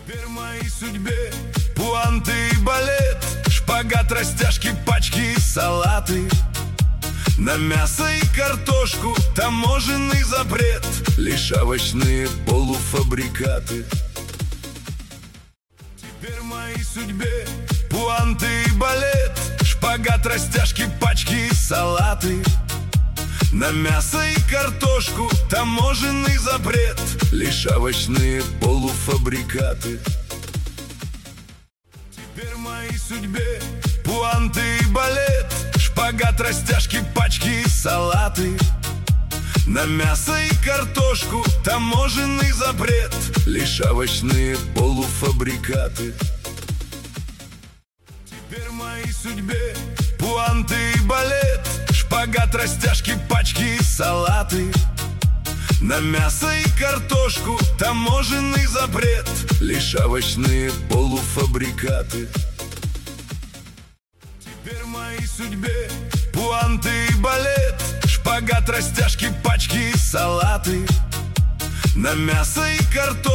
Теперь моей судьбе пуанты и балет, шпагат, растяжки, пачки и салаты. На мясо и картошку таможенный запрет, лишь овощные полуфабрикаты. Теперь моей судьбе пуанты и балет, шпагат, растяжки, пачки и салаты. На мясо и картошку таможенный запрет, лишь овощные полуфабрикаты. Теперь моей судьбе пуанты и балет, шпагат, растяжки, пачки и салаты. На мясо и картошку таможенный запрет, лишь овощные полуфабрикаты. Теперь моей судьбе пуанты и балет, шпагат, растяжки, пачки и салаты. На мясо и картошку таможенный запрет, лишь овощные полуфабрикаты. Теперь моей судьбе пуанты и балет, шпагат, растяжки, пачки и салаты. На мясо и картошку